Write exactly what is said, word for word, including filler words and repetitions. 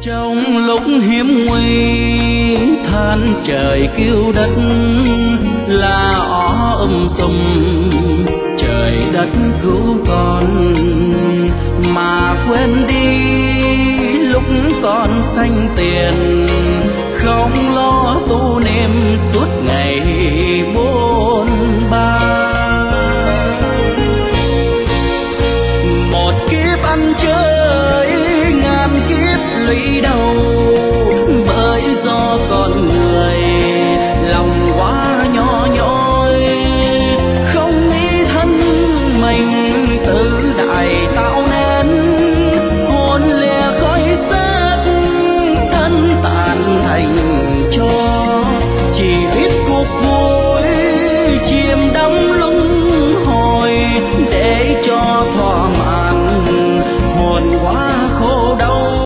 Trong lúc hiểm nguy than trời kêu đất là ó âm sum trời đất cứu con, mà quên đi lúc còn xanh tiền không lo tu niệm suốt ngày bôn ba.